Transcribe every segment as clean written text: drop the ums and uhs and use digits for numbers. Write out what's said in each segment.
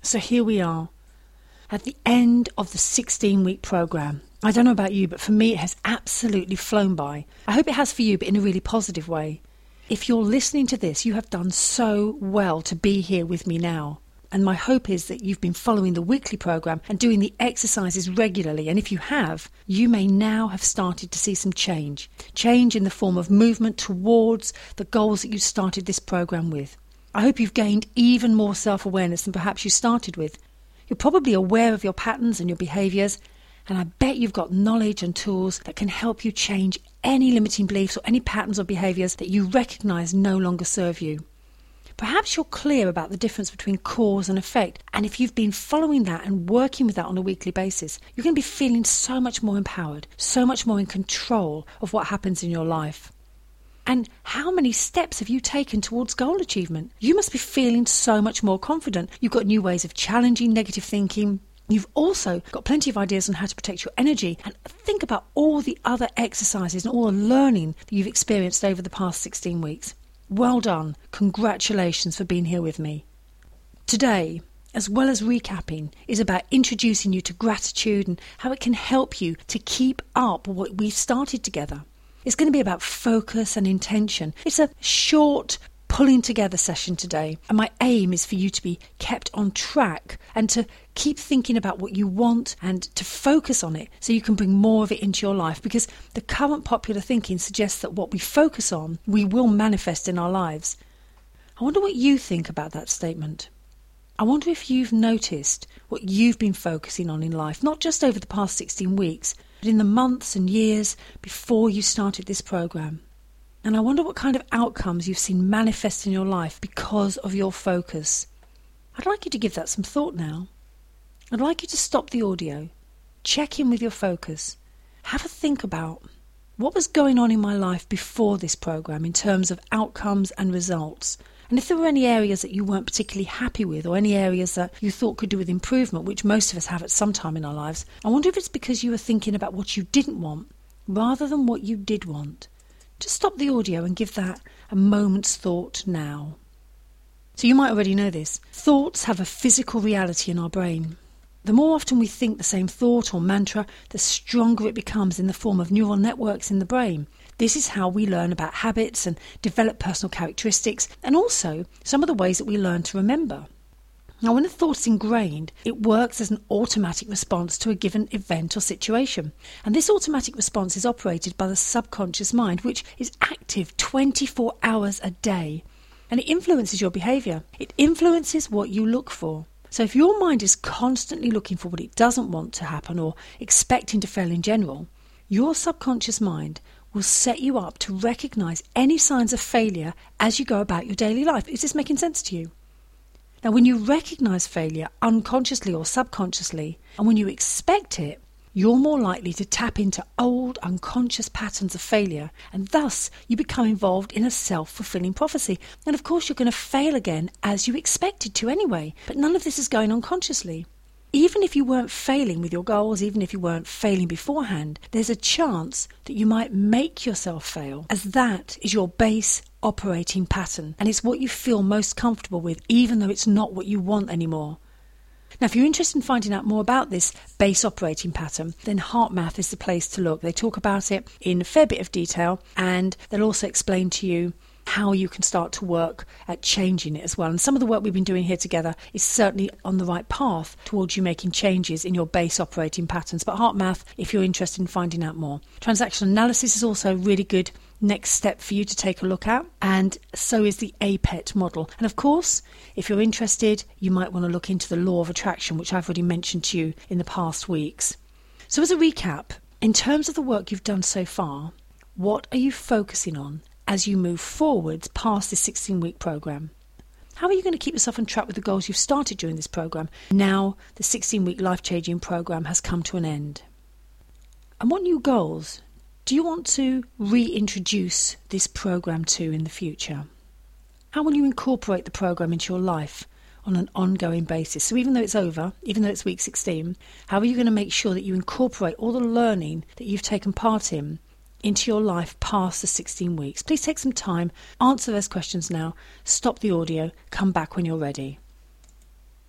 So here we are at the end of the 16-week program. I don't know about you, but for me it has absolutely flown by. I hope it has for you, but in a really positive way. If you're listening to this, you have done so well to be here with me now. And my hope is that you've been following the weekly program and doing the exercises regularly. And if you have, you may now have started to see some change. Change in the form of movement towards the goals that you started this program with. I hope you've gained even more self-awareness than perhaps you started with. You're probably aware of your patterns and your behaviours, and I bet you've got knowledge and tools that can help you change any limiting beliefs or any patterns or behaviours that you recognise no longer serve you. Perhaps you're clear about the difference between cause and effect, and if you've been following that and working with that on a weekly basis, you're going to be feeling so much more empowered, so much more in control of what happens in your life. And how many steps have you taken towards goal achievement? You must be feeling so much more confident. You've got new ways of challenging negative thinking. You've also got plenty of ideas on how to protect your energy, and think about all the other exercises and all the learning that you've experienced over the past 16 weeks. Well done. Congratulations for being here with me. Today, as well as recapping, is about introducing you to gratitude and how it can help you to keep up what we've started together. It's going to be about focus and intention. It's a short pulling together session today, and my aim is for you to be kept on track and to keep thinking about what you want and to focus on it so you can bring more of it into your life, because the current popular thinking suggests that what we focus on, we will manifest in our lives. I wonder what you think about that statement. I wonder if you've noticed what you've been focusing on in life, not just over the past 16 weeks, but in the months and years before you started this program. And I wonder what kind of outcomes you've seen manifest in your life because of your focus. I'd like you to give that some thought now. I'd like you to stop the audio, check in with your focus, have a think about what was going on in my life before this program in terms of outcomes and results. And if there were any areas that you weren't particularly happy with, or any areas that you thought could do with improvement, which most of us have at some time in our lives, I wonder if it's because you were thinking about what you didn't want rather than what you did want. Just stop the audio and give that a moment's thought now. So you might already know this. Thoughts have a physical reality in our brain. The more often we think the same thought or mantra, the stronger it becomes in the form of neural networks in the brain. This is how we learn about habits and develop personal characteristics, and also some of the ways that we learn to remember. Now, when a thought is ingrained, it works as an automatic response to a given event or situation. And this automatic response is operated by the subconscious mind, which is active 24 hours a day. And it influences your behaviour. It influences what you look for. So if your mind is constantly looking for what it doesn't want to happen or expecting to fail in general, your subconscious mind will set you up to recognise any signs of failure as you go about your daily life. Is this making sense to you? Now, when you recognise failure unconsciously or subconsciously, and when you expect it, you're more likely to tap into old unconscious patterns of failure, and thus you become involved in a self-fulfilling prophecy. And of course you're going to fail again as you expected to anyway, but none of this is going on consciously. Even if you weren't failing with your goals, even if you weren't failing beforehand, there's a chance that you might make yourself fail, as that is your base operating pattern, and it's what you feel most comfortable with, even though it's not what you want anymore. Now, if you're interested in finding out more about this base operating pattern, then HeartMath is the place to look. They talk about it in a fair bit of detail, and they'll also explain to you how you can start to work at changing it as well. And some of the work we've been doing here together is certainly on the right path towards you making changes in your base operating patterns. But HeartMath, if you're interested in finding out more. Transactional analysis is also a really good next step for you to take a look at, and so is the APET model. And of course, if you're interested, you might want to look into the law of attraction, which I've already mentioned to you in the past weeks. So as a recap, in terms of the work you've done so far, what are you focusing on as you move forwards past this 16-week program? How are you going to keep yourself on track with the goals you've started during this program? Now the 16-week life-changing program has come to an end. And what new goals do you want to reintroduce this program to in the future? How will you incorporate the program into your life on an ongoing basis? So even though it's over, even though it's week 16, how are you going to make sure that you incorporate all the learning that you've taken part in into your life past the 16 weeks? Please take some time, answer those questions now, stop the audio, come back when you're ready. So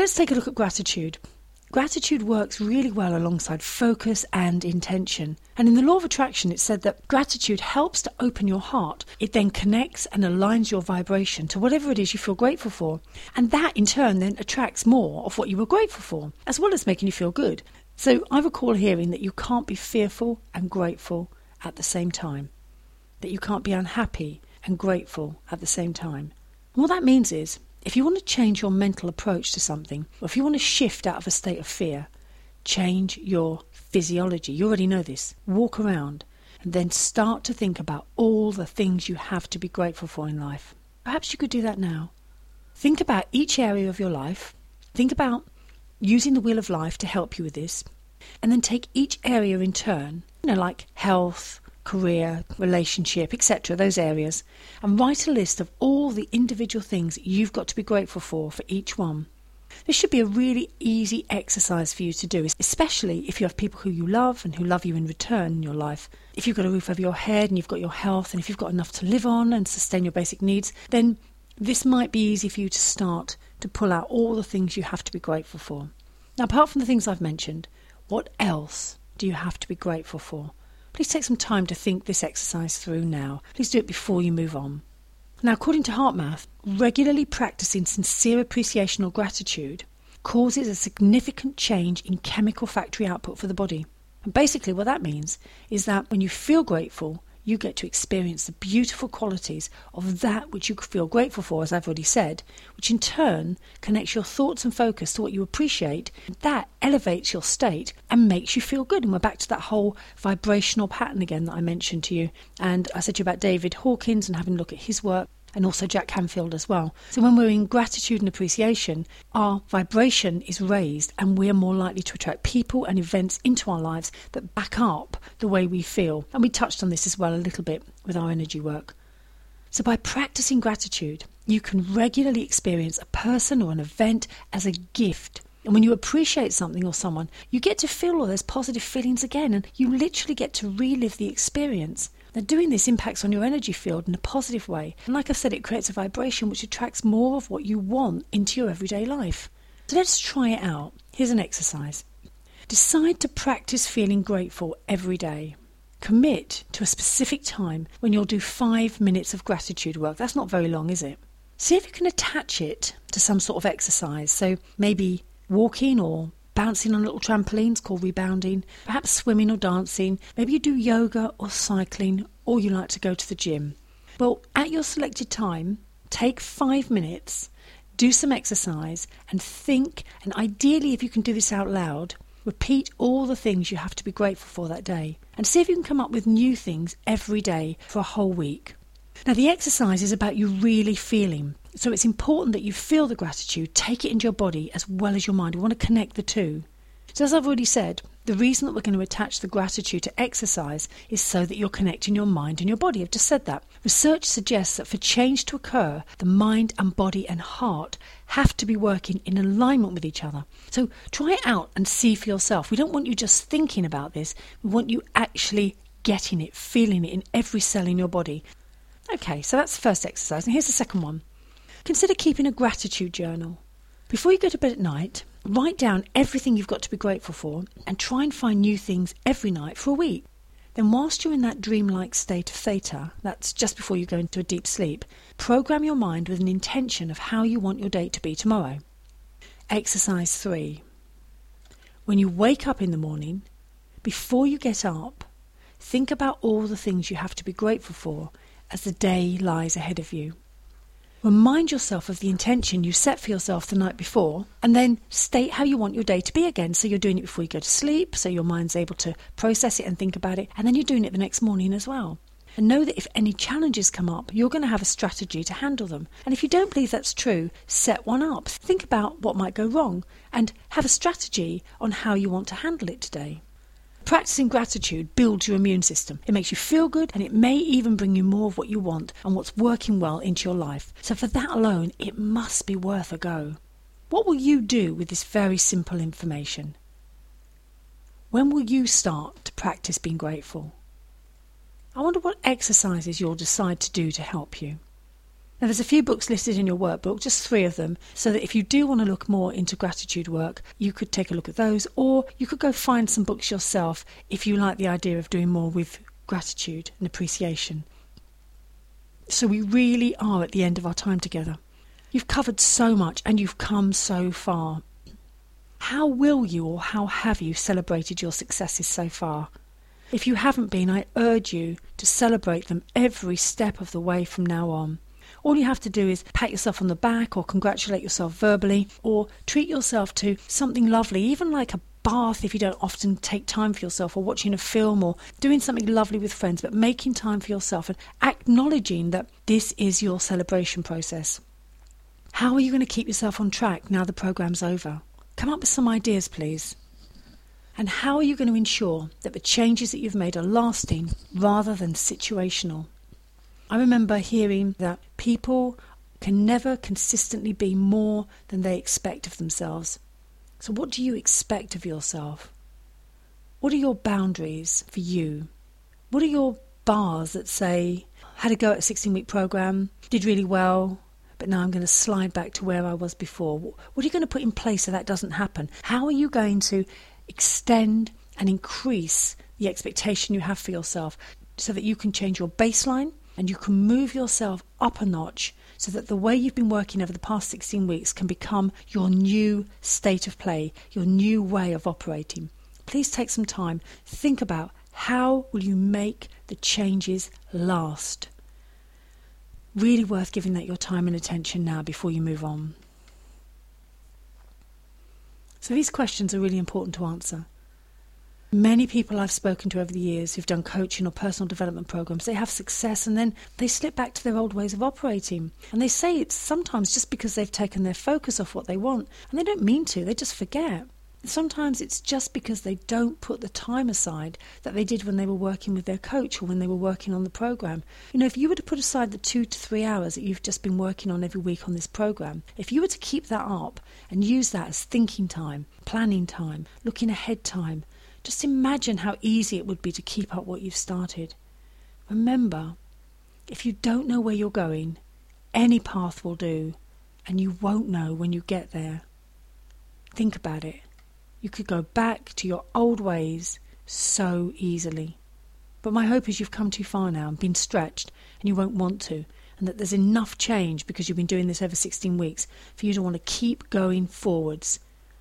let's take a look at gratitude. Gratitude works really well alongside focus and intention. And in the law of attraction, it said that gratitude helps to open your heart. It then connects and aligns your vibration to whatever it is you feel grateful for. And that in turn then attracts more of what you were grateful for, as well as making you feel good. So I recall hearing that you can't be fearful and grateful at the same time. That you can't be unhappy and grateful at the same time. And what that means is, if you want to change your mental approach to something, or if you want to shift out of a state of fear, change your physiology. You already know this. Walk around and then start to think about all the things you have to be grateful for in life. Perhaps you could do that now. Think about each area of your life. Think about using the wheel of life to help you with this. And then take each area in turn, like health, career, relationship, etc., those areas, and write a list of all the individual things you've got to be grateful for each one. This should be a really easy exercise for you to do, especially if you have people who you love and who love you in return in your life. If you've got a roof over your head and you've got your health and if you've got enough to live on and sustain your basic needs, then this might be easy for you to start to pull out all the things you have to be grateful for. Now, apart from the things I've mentioned, what else do you have to be grateful for? Please take some time to think this exercise through now. Please do it before you move on. Now, according to HeartMath, regularly practicing sincere appreciation or gratitude causes a significant change in chemical factory output for the body. And basically what that means is that when you feel grateful, you get to experience the beautiful qualities of that which you feel grateful for, as I've already said, which in turn connects your thoughts and focus to what you appreciate. That elevates your state and makes you feel good. And we're back to that whole vibrational pattern again that I mentioned to you. And I said to you about David Hawkins and having a look at his work, and also Jack Canfield as well. So when we're in gratitude and appreciation, our vibration is raised and we're more likely to attract people and events into our lives that back up the way we feel. And we touched on this as well a little bit with our energy work. So by practicing gratitude, you can regularly experience a person or an event as a gift. And when you appreciate something or someone, you get to feel all those positive feelings again, and you literally get to relive the experience. Now, doing this impacts on your energy field in a positive way. And like I said, it creates a vibration which attracts more of what you want into your everyday life. So let's try it out. Here's an exercise. Decide to practice feeling grateful every day. Commit to a specific time when you'll do 5 minutes of gratitude work. That's not very long, is it? See if you can attach it to some sort of exercise. So maybe walking or bouncing on little trampolines called rebounding, perhaps swimming or dancing, maybe you do yoga or cycling, or you like to go to the gym. Well, at your selected time, take 5 minutes, do some exercise and think, and ideally if you can do this out loud, repeat all the things you have to be grateful for that day and see if you can come up with new things every day for a whole week. Now, the exercise is about you really feeling. So it's important that you feel the gratitude, take it into your body as well as your mind. We want to connect the two. So as I've already said, the reason that we're going to attach the gratitude to exercise is so that you're connecting your mind and your body. I've just said that. Research suggests that for change to occur, the mind and body and heart have to be working in alignment with each other. So try it out and see for yourself. We don't want you just thinking about this. We want you actually getting it, feeling it in every cell in your body. Okay, so that's the first exercise. And here's the second one. Consider keeping a gratitude journal. Before you go to bed at night, write down everything you've got to be grateful for and try and find new things every night for a week. Then whilst you're in that dreamlike state of theta, that's just before you go into a deep sleep, program your mind with an intention of how you want your day to be tomorrow. Exercise 3. When you wake up in the morning, before you get up, think about all the things you have to be grateful for as the day lies ahead of you. Remind yourself of the intention you set for yourself the night before, and then state how you want your day to be again. So you're doing it before you go to sleep, so your mind's able to process it and think about it, and then you're doing it the next morning as well. And know that if any challenges come up, you're going to have a strategy to handle them. And if you don't believe that's true, set one up. Think about what might go wrong, and have a strategy on how you want to handle it today. Practicing gratitude builds your immune system. It makes you feel good, and it may even bring you more of what you want and what's working well into your life. So for that alone, it must be worth a go. What will you do with this very simple information? When will you start to practice being grateful? I wonder what exercises you'll decide to do to help you. Now, there's a few books listed in your workbook, just 3 of them, so that if you do want to look more into gratitude work, you could take a look at those, or you could go find some books yourself if you like the idea of doing more with gratitude and appreciation. So we really are at the end of our time together. You've covered so much and you've come so far. How will you or how have you celebrated your successes so far? If you haven't been, I urge you to celebrate them every step of the way from now on. All you have to do is pat yourself on the back or congratulate yourself verbally, or treat yourself to something lovely, even like a bath if you don't often take time for yourself, or watching a film, or doing something lovely with friends, but making time for yourself and acknowledging that this is your celebration process. How are you going to keep yourself on track now the programme's over? Come up with some ideas, please. And how are you going to ensure that the changes that you've made are lasting rather than situational? I remember hearing that people can never consistently be more than they expect of themselves. So what do you expect of yourself? What are your boundaries for you? What are your bars that say, had a go at a 16-week program, did really well, but now I'm going to slide back to where I was before? What are you going to put in place so that doesn't happen? How are you going to extend and increase the expectation you have for yourself so that you can change your baseline and you can move yourself up a notch so that the way you've been working over the past 16 weeks can become your new state of play, your new way of operating? Please take some time. Think about how will you make the changes last. Really worth giving that your time and attention now before you move on. So these questions are really important to answer. Many people I've spoken to over the years who've done coaching or personal development programs, they have success and then they slip back to their old ways of operating. And they say it's sometimes just because they've taken their focus off what they want, and they don't mean to, they just forget. Sometimes it's just because they don't put the time aside that they did when they were working with their coach or when they were working on the program. You know, if you were to put aside the 2 to 3 hours that you've just been working on every week on this program, if you were to keep that up and use that as thinking time, planning time, looking ahead time, just imagine how easy it would be to keep up what you've started. Remember, if you don't know where you're going, any path will do, and you won't know when you get there. Think about it. You could go back to your old ways so easily. But my hope is you've come too far now and been stretched, and you won't want to, and that there's enough change because you've been doing this over 16 weeks for you to want to keep going forwards.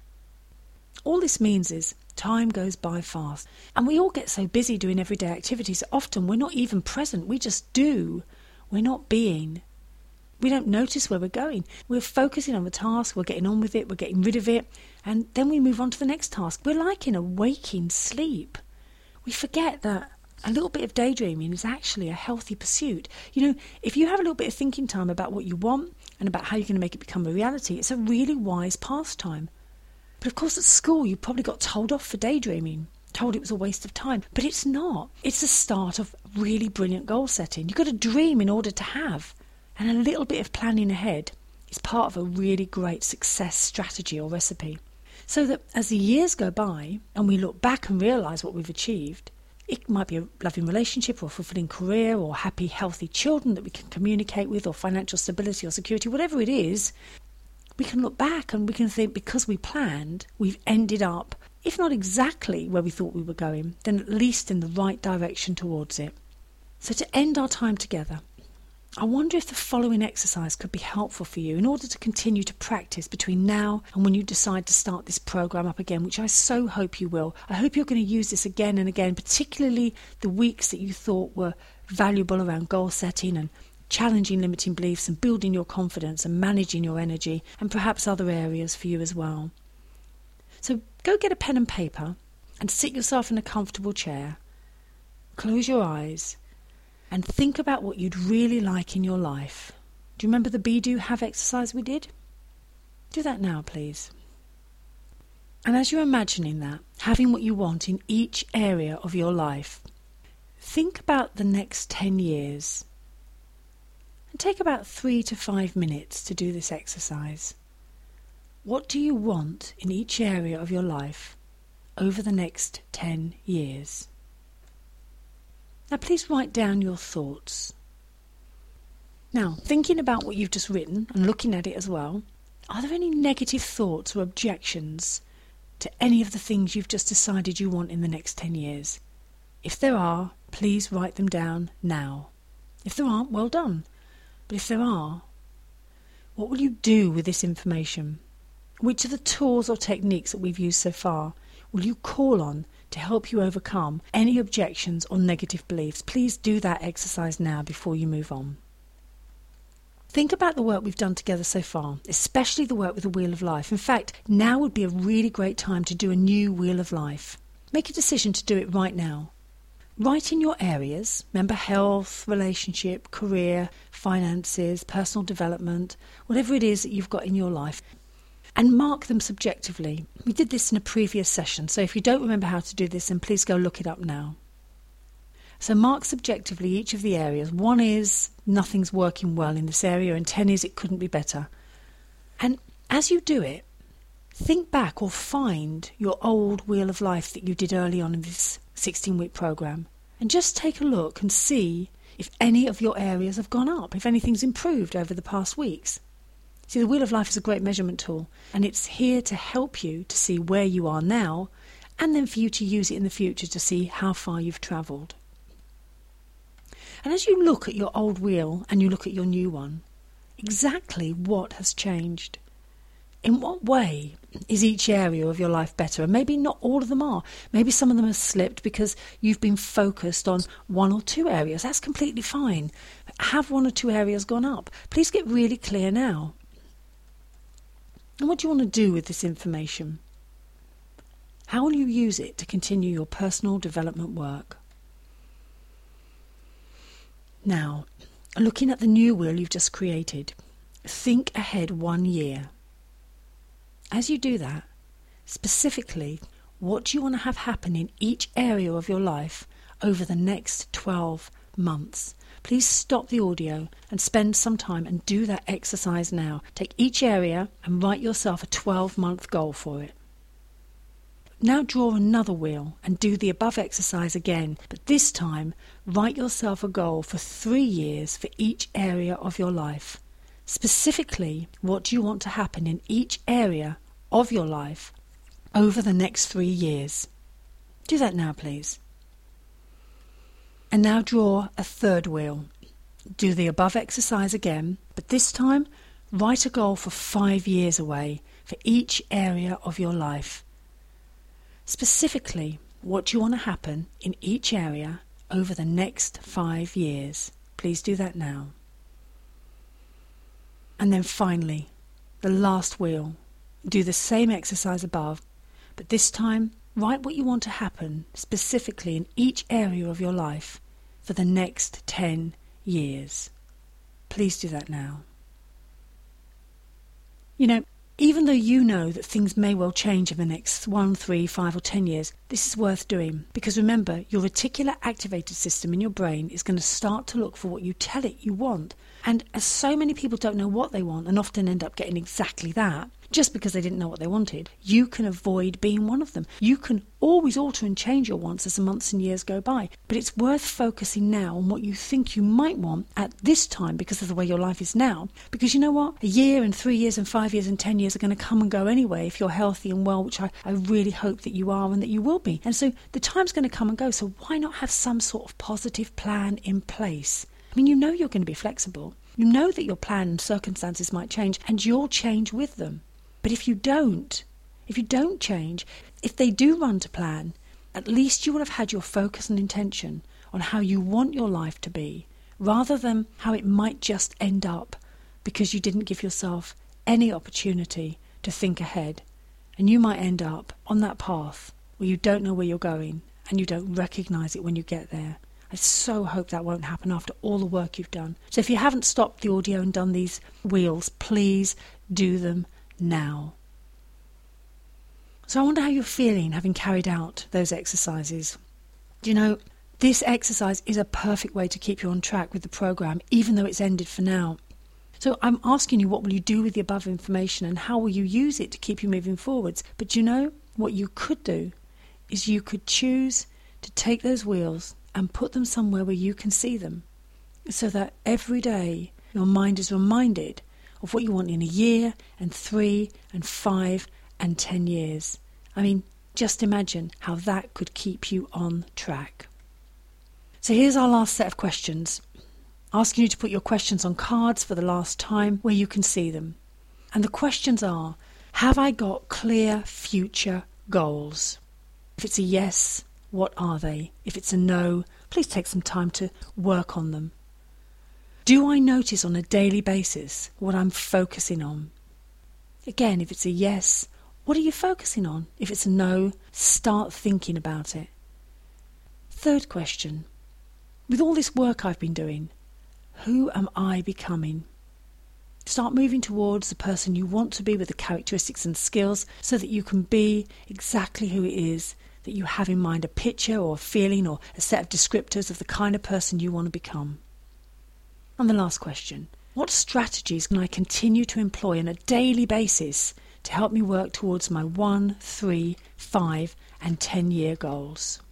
All this means is time goes by fast, and we all get so busy doing everyday activities that often we're not even present. We just do. We're not being. We don't notice where we're going. We're focusing on the task, we're getting on with it, we're getting rid of it, and then we move on to the next task. We're like in a waking sleep. We forget that a little bit of daydreaming is actually a healthy pursuit. You know, if you have a little bit of thinking time about what you want and about how you're going to make it become a reality, it's a really wise pastime. But of course at school you probably got told off for daydreaming, told it was a waste of time. But it's not. It's the start of really brilliant goal setting. You've got to dream in order to have. And a little bit of planning ahead is part of a really great success strategy or recipe. So that as the years go by and we look back and realise what we've achieved, it might be a loving relationship or a fulfilling career or happy, healthy children that we can communicate with, or financial stability or security, whatever it is, we can look back and we can think because we planned, we've ended up, if not exactly where we thought we were going, then at least in the right direction towards it. So to end our time together, I wonder if the following exercise could be helpful for you in order to continue to practice between now and when you decide to start this program up again, which I so hope you will. I hope you're going to use this again and again, particularly the weeks that you thought were valuable around goal setting and challenging limiting beliefs and building your confidence and managing your energy, and perhaps other areas for you as well. So go get a pen and paper and sit yourself in a comfortable chair. Close your eyes and think about what you'd really like in your life. Do you remember the Be, Do, Have exercise we did? Do that now, please. And as you're imagining that, having what you want in each area of your life, think about the next 10 years. And take about 3 to 5 minutes to do this exercise. What do you want in each area of your life over the next 10 years? Now please write down your thoughts. Now, thinking about what you've just written and looking at it as well, are there any negative thoughts or objections to any of the things you've just decided you want in the next 10 years? If there are, please write them down now. If there aren't, well done. But if there are, what will you do with this information? Which of the tools or techniques that we've used so far will you call on to help you overcome any objections or negative beliefs? Please do that exercise now before you move on. Think about the work we've done together so far, especially the work with the Wheel of Life. In fact, now would be a really great time to do a new Wheel of Life. Make a decision to do it right now. Write in your areas, remember health, relationship, career, finances, personal development, whatever it is that you've got in your life, and mark them subjectively. We did this in a previous session, so if you don't remember how to do this, then please go look it up now. So mark subjectively each of the areas. 1 is nothing's working well in this area, and 10 is it couldn't be better. And as you do it, think back or find your old Wheel of Life that you did early on in this 16-week program, and just take a look and see if any of your areas have gone up, if anything's improved over the past weeks. See, the Wheel of Life is a great measurement tool, and it's here to help you to see where you are now, and then for you to use it in the future to see how far you've travelled. And as you look at your old wheel and you look at your new one, exactly what has changed? In what way is each area of your life better? And maybe not all of them are. Maybe some of them have slipped because you've been focused on 1 or 2 areas. That's completely fine. Have 1 or 2 areas gone up? Please get really clear now. And what do you want to do with this information? How will you use it to continue your personal development work? Now, looking at the new wheel you've just created, think ahead 1 year. As you do that, specifically, what do you want to have happen in each area of your life over the next 12 months? Please stop the audio and spend some time and do that exercise now. Take each area and write yourself a 12-month goal for it. Now draw another wheel and do the above exercise again, but this time write yourself a goal for 3 years for each area of your life. Specifically, what do you want to happen in each area of your life over the next 3 years? Do that now, please. And now draw a third wheel. Do the above exercise again, but this time write a goal for 5 years away for each area of your life. Specifically, what do you want to happen in each area over the next 5 years? Please do that now. And then finally, the last wheel. Do the same exercise above, but this time write what you want to happen specifically in each area of your life for the next 10 years. Please do that now. You know, even though you know that things may well change in the next 1, 3, 5 or 10 years, this is worth doing, because remember, your reticular activated system in your brain is going to start to look for what you tell it you want. And as so many people don't know what they want and often end up getting exactly that, just because they didn't know what they wanted, you can avoid being one of them. You can always alter and change your wants as the months and years go by. But it's worth focusing now on what you think you might want at this time because of the way your life is now. Because you know what? A year and 3 years and 5 years and 10 years are going to come and go anyway if you're healthy and well, which I really hope that you are and that you will be. And so the time's going to come and go. So why not have some sort of positive plan in place? I mean, you know you're going to be flexible. You know that your plan and circumstances might change and you'll change with them. But if you don't change, if they do run to plan, at least you will have had your focus and intention on how you want your life to be, rather than how it might just end up because you didn't give yourself any opportunity to think ahead. And you might end up on that path where you don't know where you're going and you don't recognise it when you get there. I so hope that won't happen after all the work you've done. So if you haven't stopped the audio and done these wheels, please do them now. So I wonder how you're feeling having carried out those exercises. Do you know, this exercise is a perfect way to keep you on track with the program, even though it's ended for now. So I'm asking you, what will you do with the above information and how will you use it to keep you moving forwards? But you know, what you could do is you could choose to take those wheels and put them somewhere where you can see them, so that every day your mind is reminded of what you want in a year and 3 and 5 and 10 years. I mean, just imagine how that could keep you on track. So here's our last set of questions, asking you to put your questions on cards for the last time where you can see them. And the questions are, have I got clear future goals? If it's a yes, what are they? If it's a no, please take some time to work on them. Do I notice on a daily basis what I'm focusing on? Again, if it's a yes, what are you focusing on? If it's a no, start thinking about it. Third question, with all this work I've been doing, who am I becoming? Start moving towards the person you want to be with the characteristics and skills so that you can be exactly who it is that you have in mind, a picture or a feeling or a set of descriptors of the kind of person you want to become. And the last question, what strategies can I continue to employ on a daily basis to help me work towards my 1, 3, 5 and 10-year goals?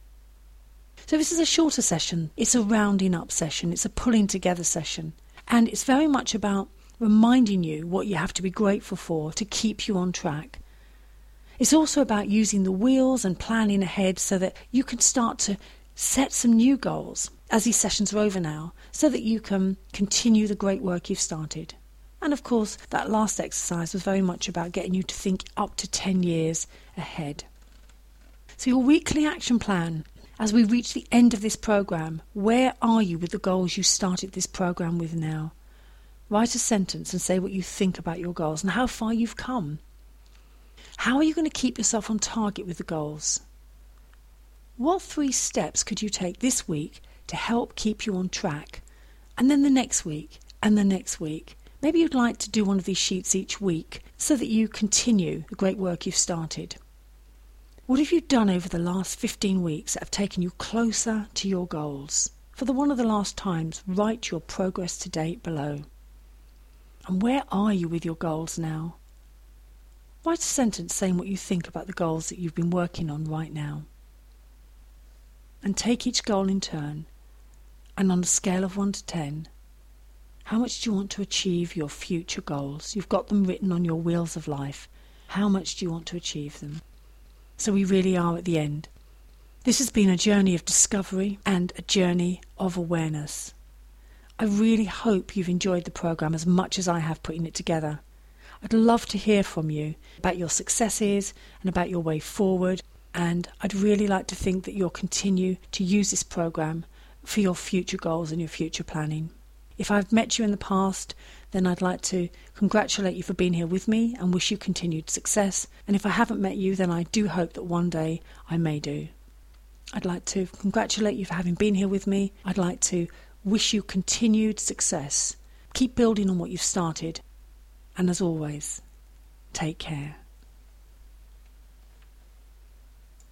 So this is a shorter session. It's a rounding up session. It's a pulling together session. And it's very much about reminding you what you have to be grateful for to keep you on track. It's also about using the wheels and planning ahead so that you can start to set some new goals as these sessions are over now, so that you can continue the great work you've started. And of course, that last exercise was very much about getting you to think up to 10 years ahead. So your weekly action plan, as we reach the end of this program, where are you with the goals you started this program with now? Write a sentence and say what you think about your goals and how far you've come. How are you going to keep yourself on target with the goals? What 3 steps could you take this week to help keep you on track? And then the next week and the next week. Maybe you'd like to do one of these sheets each week so that you continue the great work you've started. What have you done over the last 15 weeks that have taken you closer to your goals? For the one of the last times, write your progress to date below. And where are you with your goals now? Write a sentence saying what you think about the goals that you've been working on right now. And take each goal in turn, and on a scale of 1 to 10, how much do you want to achieve your future goals? You've got them written on your wheels of life. How much do you want to achieve them? So we really are at the end. This has been a journey of discovery and a journey of awareness. I really hope you've enjoyed the program as much as I have putting it together. I'd love to hear from you about your successes and about your way forward, and I'd really like to think that you'll continue to use this program for your future goals and your future planning. If I've met you in the past, then I'd like to congratulate you for being here with me and wish you continued success. And if I haven't met you, then I do hope that one day I may do. I'd like to congratulate you for having been here with me. I'd like to wish you continued success. Keep building on what you've started. And as always, take care.